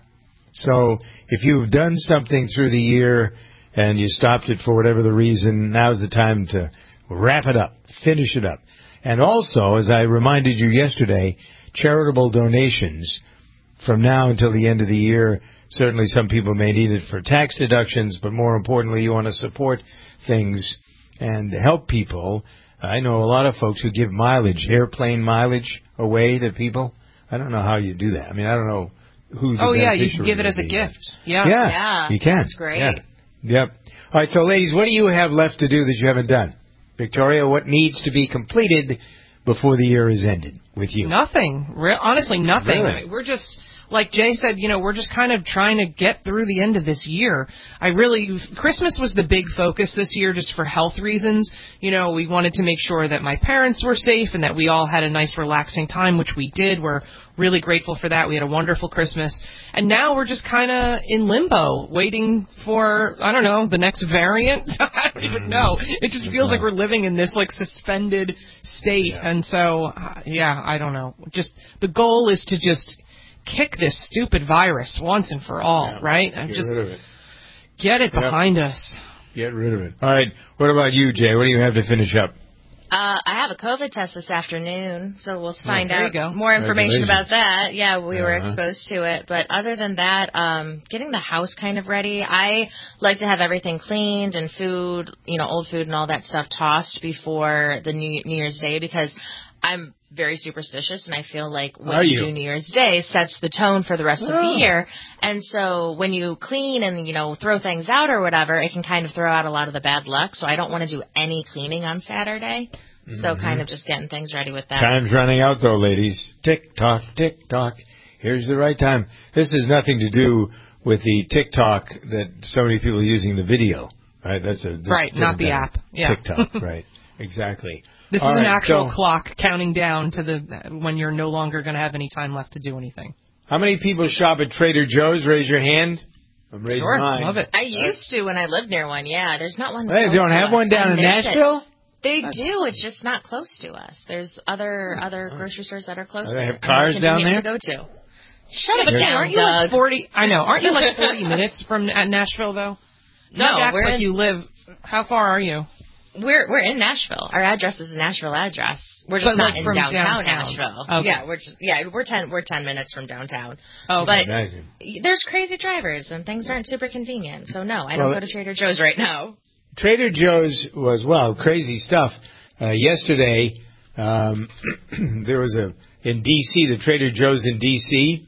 So if you've done something through the year and you stopped it for whatever the reason, now's the time to wrap it up, finish it up. And also, as I reminded you yesterday, charitable donations from now until the end of the year. Certainly some people may need it for tax deductions, but more importantly, you want to support things and help people. I know a lot of folks who give mileage, airplane mileage away to people. I don't know how you do that. I mean, I don't know who the Oh, yeah, you can beneficiary give it as a would be. gift. Yeah. Yeah, Yeah, you can. that's great. Yeah. Yep. All right, so ladies, what do you have left to do that you haven't done? Victoria, what needs to be completed before the year is ended with you? Nothing. Re- honestly, nothing. Really? We're just, like Jay said, you know, we're just kind of trying to get through the end of this year. I really, Christmas was the big focus this year just for health reasons. You know, we wanted to make sure that my parents were safe and that we all had a nice, relaxing time, which we did. We're really grateful for that. We had a wonderful Christmas. And now we're just kind of in limbo, waiting for, I don't know, the next variant. I don't even know. It just feels like we're living in this, like, suspended state. Yeah. And so, uh, yeah, I don't know. Just, the goal is to just kick this stupid virus once and for all, Yeah. right? And Get just rid of it. get it Yep. behind us. Get rid of it. All right. What about you, Jay? What do you have to finish up? Uh, I have a COVID test this afternoon, so we'll find there you out go. more information Congratulations. about that. Yeah, we were Uh-huh. exposed to it. But other than that, um, getting the house kind of ready. I like to have everything cleaned and food, you know, old food and all that stuff tossed before the New, New Year's Day because I'm very superstitious, and I feel like what Are you you? do New Year's Day sets the tone for the rest of Oh. the year. And so when you clean and, you know, throw things out or whatever, it can kind of throw out a lot of the bad luck. So I don't want to do any cleaning on Saturday. So Mm-hmm. kind of just getting things ready with that. Time's running out, though, ladies. Tick tock, tick tock. Here's the right time. This has nothing to do with the TikTok that so many people are using the video. Right? That's a Right, not the app. Yeah. TikTok. Right. Exactly. This All is an right, actual so clock counting down to the when you're no longer going to have any time left to do anything. how many people shop at Trader Joe's? Raise your hand. I'm raising Sure, mine. love it. I used to when I lived near one. Yeah, there's not one. They close don't to have us. one down I in miss it. Nashville? They do. It's just not close to us. There's other other grocery stores that are closer. they have and cars more down convenient there? To go to. Shut But it Jay, down, aren't you like Doug. forty? I know. Aren't you like forty minutes from uh, Nashville though? No, Doug acts we're like in- you live. How far are you? We're we're in Nashville. Our address is a Nashville address. We're just But, not like, in from downtown, downtown. Nashville. Okay. Yeah, we're just yeah we're ten we're ten minutes from downtown. Oh, but Imagine. there's crazy drivers and things aren't super convenient. So no, I Well, don't go to Trader Joe's right now. Trader Joe's was, well, crazy stuff. Uh, yesterday, um, there was a, in D C, the Trader Joe's in D C,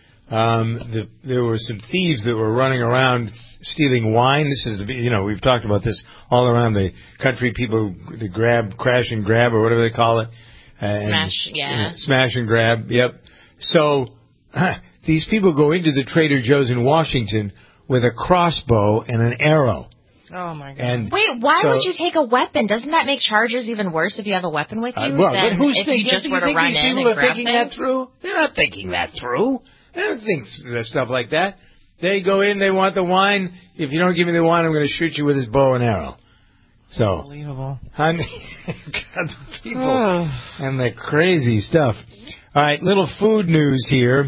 um, the, there were some thieves that were running around stealing wine. This is, the, you know, we've talked about this all around the country. People, the grab, crash and grab, or whatever they call it. And, Smash, yeah. you know, smash and grab, yep. So, these people go into the Trader Joe's in Washington with a crossbow and an arrow. Oh my God. And Wait, why so- would you take a weapon? Doesn't that make charges even worse if you have a weapon with you Uh, well, than but who's if thinking, you just you were to think run these in people and are grab thinking things? that through? They're not thinking that through. They don't think s- stuff like that. They go in, they want the wine. If you don't give me the wine, I'm going to shoot you with this bow and arrow. So, Unbelievable. honey, God, the people and the crazy stuff. All right, little food news here.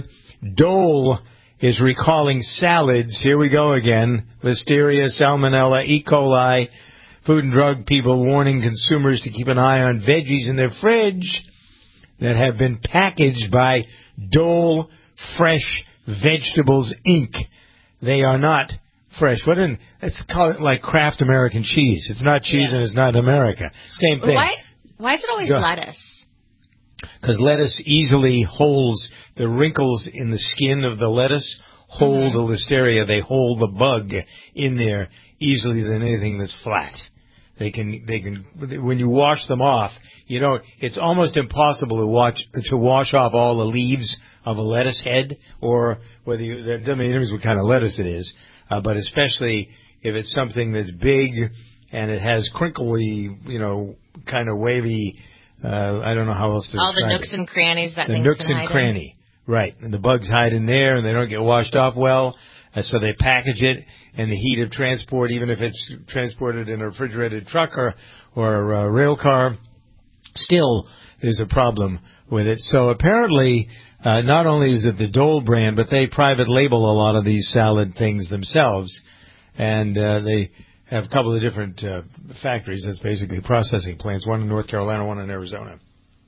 Dole is recalling salads. Here we go again. Listeria, Salmonella, E. coli. Food and Drug people warning consumers to keep an eye on veggies in their fridge that have been packaged by Dole Fresh Vegetables, Incorporated. They are not fresh. What in, let's call it like Kraft American cheese. It's not cheese Yeah. and it's not America. Same thing. Why? Why is it always Go. lettuce? Because lettuce easily holds the wrinkles in the skin of the lettuce, hold the listeria. They hold the bug in there easily than anything that's flat. They can, they can, when you wash them off, you know, it's almost impossible to watch, to wash off all the leaves of a lettuce head, or whether you, that doesn't mean what kind of lettuce it is, uh, but especially if it's something that's big and it has crinkly, you know, kind of wavy, uh, I don't know how else to All the describe nooks it. and crannies that The things nooks can and hide in. cranny. Right. And the bugs hide in there and they don't get washed off well. Uh, so they package it, and the heat of transport, even if it's transported in a refrigerated truck or, or a rail car, still there's a problem with it. So apparently, uh, not only is it the Dole brand, but they private label a lot of these salad things themselves. And uh, they have a couple of different uh, factories, that's basically processing plants, one in North Carolina, one in Arizona.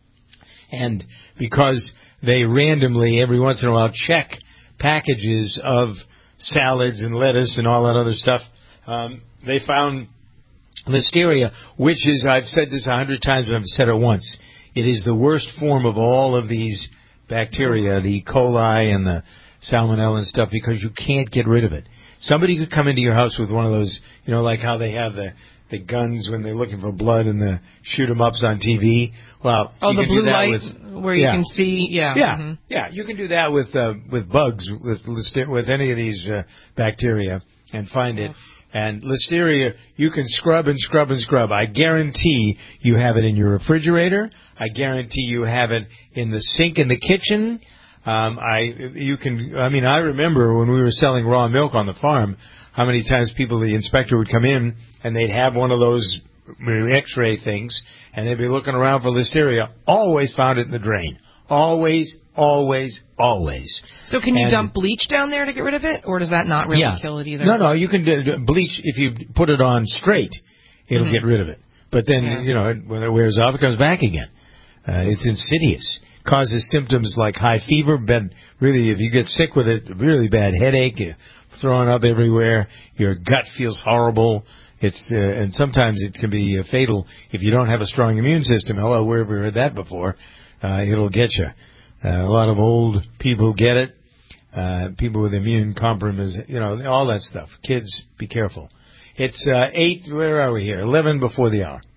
And because they randomly, every once in a while, check packages of salads and lettuce and all that other stuff, um, they found Listeria, which is, I've said this a hundred times, but I've said it once, it is the worst form of all of these bacteria, the E. coli and the salmonella and stuff, because you can't get rid of it. Somebody could come into your house with one of those, you know, like how they have the the guns when they're looking for blood and the shoot 'em ups on T V. Well, oh, you the can blue do that light with, where yeah. you can see, yeah, yeah, mm-hmm. yeah. You can do that with uh, with bugs, with lister- with any of these uh, bacteria, and find it. And Listeria, you can scrub and scrub and scrub. I guarantee you have it in your refrigerator. I guarantee you have it in the sink in the kitchen. Um, I you can. I mean, I remember when we were selling raw milk on the farm, how many times people, the inspector would come in and they'd have one of those X-ray things, and they'd be looking around for Listeria. Always found it in the drain. Always, always, always. So can you and, dump bleach down there to get rid of it, or does that not really yeah. kill it either? No, no, you can do, bleach if you put it on straight. It'll mm-hmm. get rid of it. But then, yeah. you know, it, when it wears off, it comes back again. Uh, it's insidious. Causes symptoms like high fever, bad, really, if you get sick with it, really bad headache, you're throwing up everywhere, your gut feels horrible. It's uh, and sometimes it can be uh, fatal if you don't have a strong immune system. Hello, where have we heard that before? Uh, it'll get you. Uh, a lot of old people get it. Uh, people with immune compromise, you know, all that stuff. Kids, be careful. It's uh, eight. Where are we here? Eleven before the hour.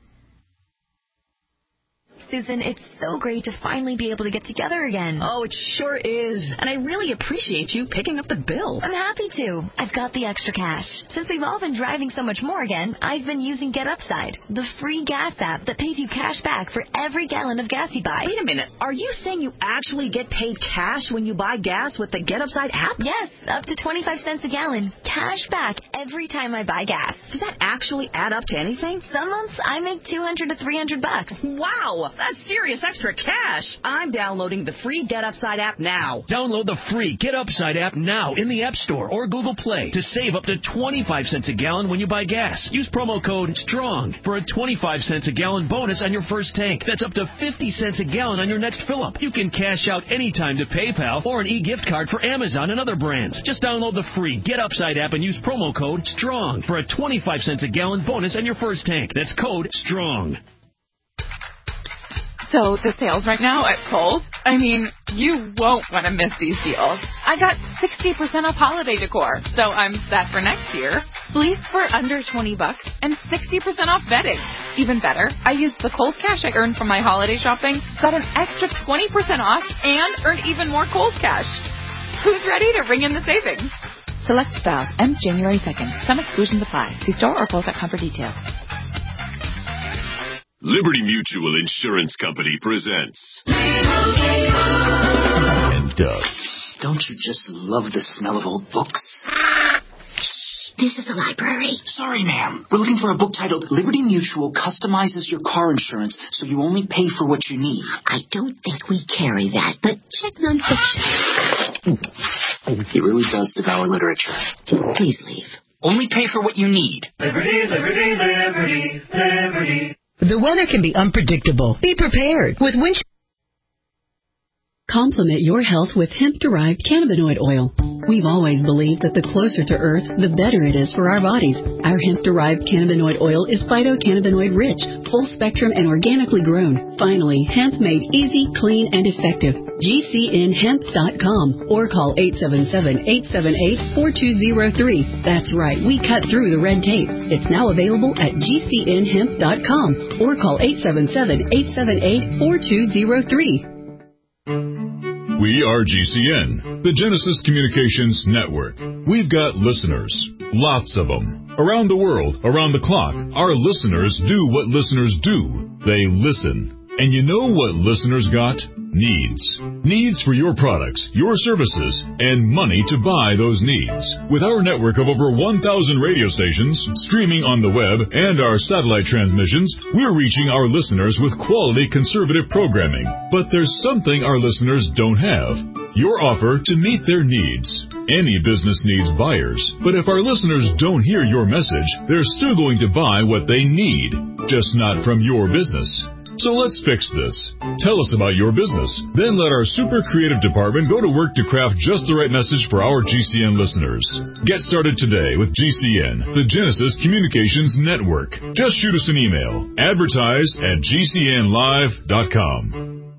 Susan, it's so great to finally be able to get together again. Oh, it sure is. And I really appreciate you picking up the bill. I'm happy to. I've got the extra cash. Since we've all been driving so much more again, I've been using Get Upside, the free gas app that pays you cash back for every gallon of gas you buy. Wait a minute. Are you saying you actually get paid cash when you buy gas with the Get Upside app? Yes, up to twenty-five cents a gallon. Cash back every time I buy gas. Does that actually add up to anything? Some months I make two hundred to three hundred bucks. Wow, that's serious extra cash. I'm downloading the free Get Upside app now. Download the free Get Upside app now in the App Store or Google Play to save up to twenty-five cents a gallon when you buy gas. Use promo code STRONG for a twenty-five cents a gallon bonus on your first tank. That's up to fifty cents a gallon on your next fill-up. You can cash out anytime to PayPal or an e-gift card for Amazon and other brands. Just download the free Get Upside app and use promo code STRONG for a twenty-five cents a gallon bonus on your first tank. That's code STRONG. So the sales right now at Kohl's, I mean, you won't want to miss these deals. I got sixty percent off holiday decor, so I'm set for next year. Fleece for under twenty bucks and sixty percent off bedding. Even better, I used the Kohl's cash I earned from my holiday shopping, got an extra twenty percent off, and earned even more Kohl's cash. Who's ready to ring in the savings? Select styles ends January second. Some exclusions apply. See store or Kohl's dot com for details. Liberty Mutual Insurance Company presents. And Doug. Don't you just love the smell of old books? This is the library. Sorry, ma'am. We're looking for a book titled Liberty Mutual Customizes Your Car Insurance so you only pay for what you need. I don't think we carry that, but check nonfiction. He really does devour literature. Please leave. Only pay for what you need. Liberty, liberty, liberty, liberty. The weather can be unpredictable. Be prepared with Winch. Complement your health with hemp-derived cannabinoid oil. We've always believed that the closer to Earth, the better it is for our bodies. Our hemp-derived cannabinoid oil is phytocannabinoid-rich, full-spectrum, and organically grown. Finally, hemp made easy, clean, and effective. G C N hemp dot com or call eight seven seven, eight seven eight, four two zero three. That's right, we cut through the red tape. It's now available at G C N hemp dot com or call eight seven seven, eight seven eight, four two zero three. We are G C N, the Genesis Communications Network. We've got listeners, lots of them. Around the world, around the clock, our listeners do what listeners do. They listen. And you know what listeners got? Needs. Needs for your products, your services, and money to buy those needs. With our network of over one thousand radio stations, streaming on the web, and our satellite transmissions, we're reaching our listeners with quality conservative programming. But there's something our listeners don't have. Your offer to meet their needs. Any business needs buyers, but if our listeners don't hear your message, they're still going to buy what they need, just not from your business. So let's fix this. Tell us about your business. Then let our super creative department go to work to craft just the right message for our G C N listeners. Get started today with G C N, the Genesis Communications Network. Just shoot us an email. Advertise at G C N live dot com.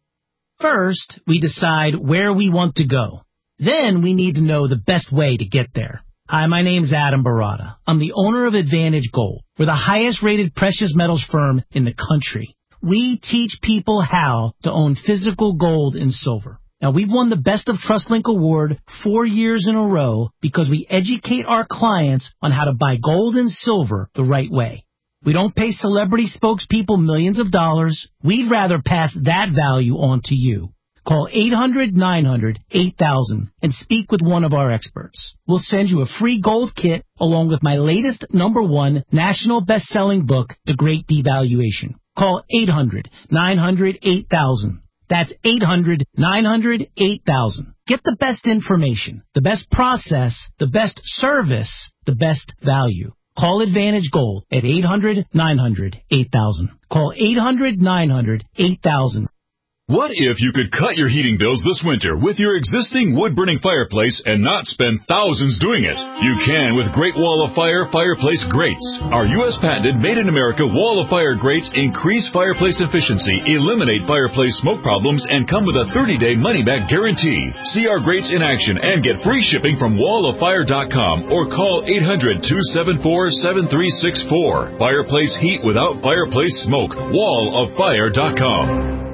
First, we decide where we want to go. Then we need to know the best way to get there. Hi, my name's Adam Barada. I'm the owner of Advantage Gold. We're the highest rated precious metals firm in the country. We teach people how to own physical gold and silver. Now, we've won the Best of TrustLink Award four years in a row because we educate our clients on how to buy gold and silver the right way. We don't pay celebrity spokespeople millions of dollars. We'd rather pass that value on to you. Call eight hundred nine hundred eight thousand and speak with one of our experts. We'll send you a free gold kit along with my latest number one national best-selling book, The Great Devaluation. Call eight hundred nine hundred eight thousand. That's eight hundred nine hundred eight thousand. Get the best information, the best process, the best service, the best value. Call Advantage Gold at eight hundred nine hundred eight thousand. Call eight hundred nine hundred eight thousand. What if you could cut your heating bills this winter with your existing wood-burning fireplace and not spend thousands doing it? You can with Great Wall of Fire Fireplace Grates. Our U S patented made-in-America Wall of Fire grates increase fireplace efficiency, eliminate fireplace smoke problems, and come with a thirty-day money-back guarantee. See our grates in action and get free shipping from wall of fire dot com or call eight hundred two seven four seven three six four. Fireplace heat without fireplace smoke. wall of fire dot com.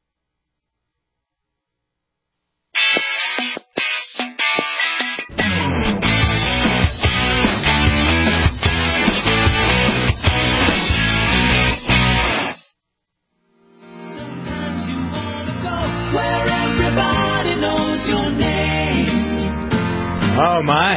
Oh, my.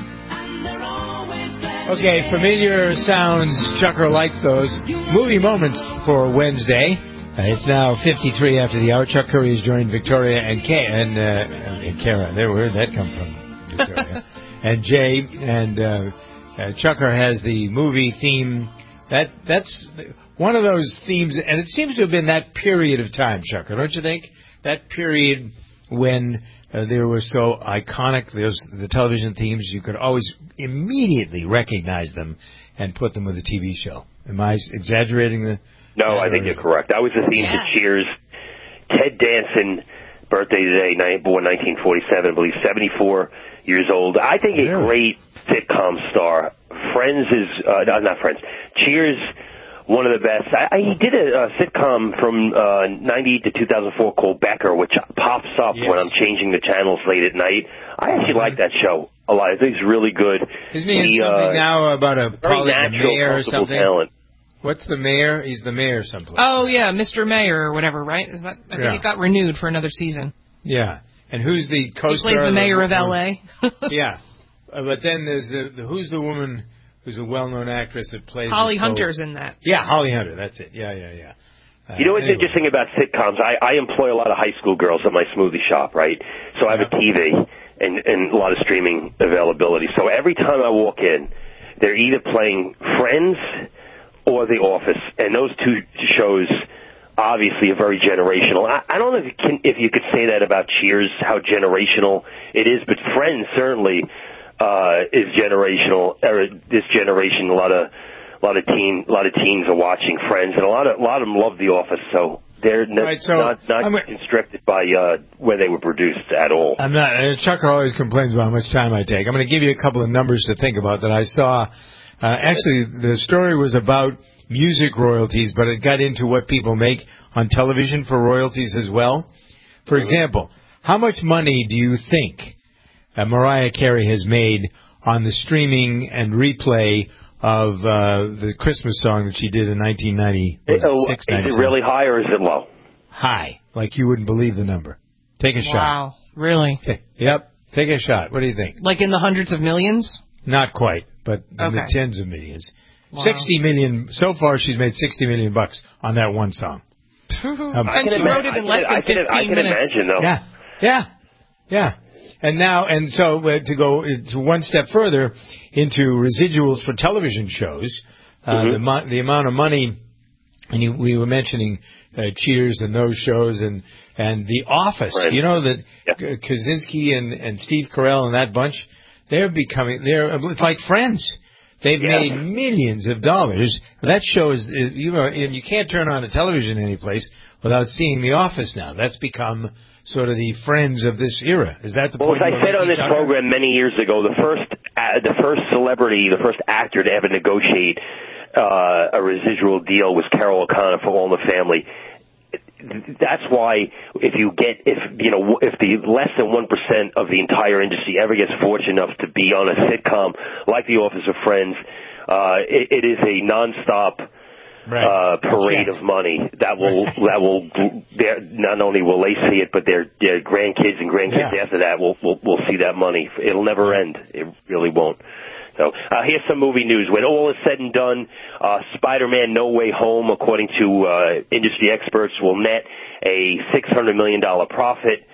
Okay, familiar sounds. Chucker likes those. Movie moments for Wednesday. Uh, it's now fifty-three after the hour. Chuck Curry has joined Victoria and Kay and, uh, and Kara. There, where did that come from? Victoria. And Jay. And uh, uh, Chucker has the movie theme. That That's one of those themes, and it seems to have been that period of time, Chucker, don't you think? That period when... Uh, they were so iconic, those the television themes, you could always immediately recognize them and put them with a T V show. Am I exaggerating the... No, I think you're correct. That was the theme yeah. to Cheers. Ted Danson, birthday today, born nineteen forty-seven, I believe, seventy-four years old. I think a great sitcom star. Friends is, uh, not Friends, Cheers... One of the best. I, I, he did a, a sitcom from uh, ninety-eight to two thousand four called Becker, which pops up yes. when I'm changing the channels late at night. I actually mm-hmm. like that show a lot. I think it's really good. Isn't he in he, something uh, now about a very natural, mayor or something? Talent. What's the mayor? He's the mayor someplace. Oh, yeah, Mister Mayor or whatever, right? Is that? I think yeah. it got renewed for another season. Yeah. And who's the co-star? He plays the mayor of, of L A Yeah. Uh, but then there's the, the who's the woman... who's a well-known actress that plays... Holly Hunter's in that. Yeah, Holly Hunter, that's it. Yeah, yeah, yeah. Uh, you know what's anyway. interesting about sitcoms? I, I employ a lot of high school girls at my smoothie shop, right? So I have yeah. a T V and, and a lot of streaming availability. So every time I walk in, they're either playing Friends or The Office. And those two shows obviously are very generational. I, I don't know if you, can, if you could say that about Cheers, how generational it is, but Friends certainly... Uh, is generational. Or this generation, a lot of, a lot of teen, a lot of teens are watching Friends, and a lot of, a lot of them love The Office. So they're n- right, so not not I'm, constricted by uh, where they were produced at all. I'm not. Uh, Chucker always complains about how much time I take. I'm going to give you a couple of numbers to think about that I saw. Uh, actually, the story was about music royalties, but it got into what people make on television for royalties as well. For example, how much money do you think Uh, Mariah Carey has made on the streaming and replay of uh, the Christmas song that she did in nineteen ninety-six. Is it really high or is it low? high, like you wouldn't believe the number. Take a wow. shot. Wow, really? Okay. Yep, take a shot. What do you think? Like in the hundreds of millions? Not quite, but in okay. the tens of millions. Wow. Sixty million. So far, she's made sixty million bucks on that one song. Um, and she wrote it in less than fifteen I can minutes. imagine, though. Yeah, yeah, yeah. And now, and so uh, to go to one step further into residuals for television shows, uh, mm-hmm. the mo- the amount of money, and you, we were mentioning uh, Cheers and those shows, and and The Office. Right. You know that yeah. Kaczynski and and Steve Carell and that bunch, they're becoming they're it's like Friends. They've yeah. made millions of dollars. That show is, you know, you can't turn on a television anyplace without seeing The Office now. That's become sort of the Friends of this era. Is that the well, point? Well, as I said on this other? program many years ago, the first uh, the first celebrity, the first actor to ever negotiate uh, a residual deal was Carol O'Connor for All in the Family. That's why if you get if you know if the less than one percent of the entire industry ever gets fortunate enough to be on a sitcom like The Office or Friends, uh, it, it is a nonstop right. uh, parade of money that will that will not only will they see it, but their, their grandkids and grandkids yeah. after that will, will will see that money. It'll never end. It really won't. So uh, here's some movie news. When all is said and done, uh, Spider-Man No Way Home, according to uh, industry experts, will net a six hundred million dollars profit.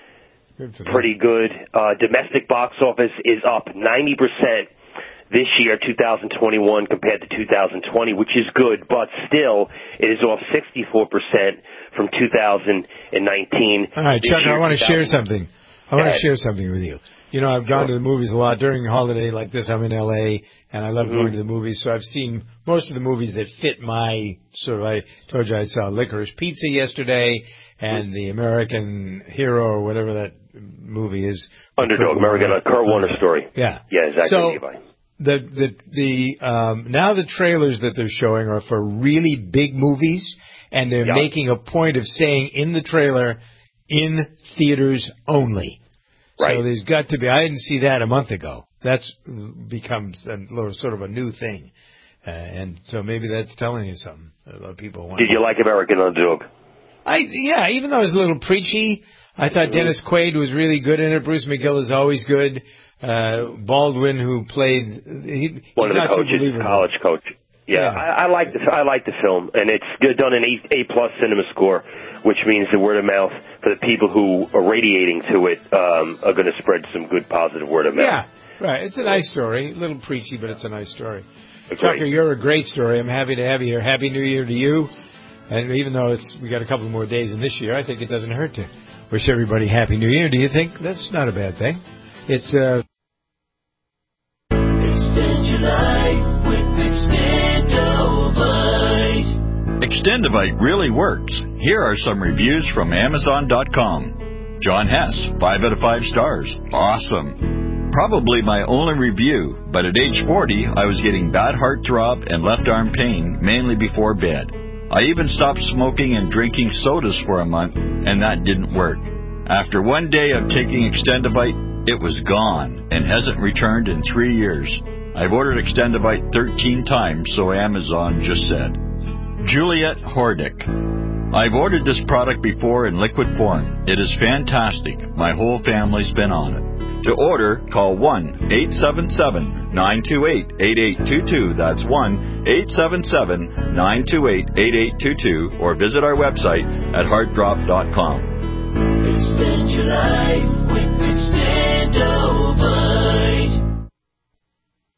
Good Pretty good. Uh, domestic box office is up ninety percent this year, two thousand twenty-one, compared to two thousand twenty, which is good, but still it is off sixty-four percent from two thousand nineteen. All right, Chuck, year, I want to share something. I want to share something with you. You know, I've gone sure. to the movies a lot. During a holiday like this, I'm in L A, and I love mm-hmm. going to the movies. So I've seen most of the movies that fit my sort of, I told you I saw Licorice Pizza yesterday, and The American Hero, or whatever that movie is. Underdog, American, a Kurt Warner story. Yeah. Yeah, exactly. So, Levi. the, the, the, um, now the trailers that they're showing are for really big movies, and they're yeah. making a point of saying in the trailer, in theaters only. Right. So there's got to be. I didn't see that a month ago. That's become a, sort of a new thing, uh, and so maybe that's telling you something. A lot of people want. Did you like American Underdog? I yeah, even though it was a little preachy, I thought mm-hmm. Dennis Quaid was really good in it. Bruce McGill is always good. Uh, Baldwin, who played he, one of the coaches, college coach. Yeah, yeah. I, I like the I like the film, and it's done an A plus cinema score, which means the word of mouth for the people who are radiating to it um, are going to spread some good positive word of mouth. Yeah, right. It's a nice story, a little preachy, but it's a nice story. Agreed. Tucker, you're a great story. I'm happy to have you here. Happy New Year to you. And even though it's we got a couple more days in this year, I think it doesn't hurt to wish everybody Happy New Year. Do you think that's not a bad thing? It's uh. Extend your life with Extendovite. Extendovite really works. Here are some reviews from Amazon dot com. John Hess, five out of five stars. Awesome. Probably my only review, but at age forty, I was getting bad heartthrob and left arm pain, mainly before bed. I even stopped smoking and drinking sodas for a month, and that didn't work. After one day of taking Extendovite, it was gone and hasn't returned in three years. I've ordered Extendovite thirteen times, so Amazon just said. Juliet Hordick. I've ordered this product before in liquid form. It is fantastic. My whole family's been on it. To order, call one eight seven seven, nine two eight, eight eight two two. That's one eight seven seven, nine two eight, eight eight two two, or visit our website at heartdrop dot com. Extend your life with Extend.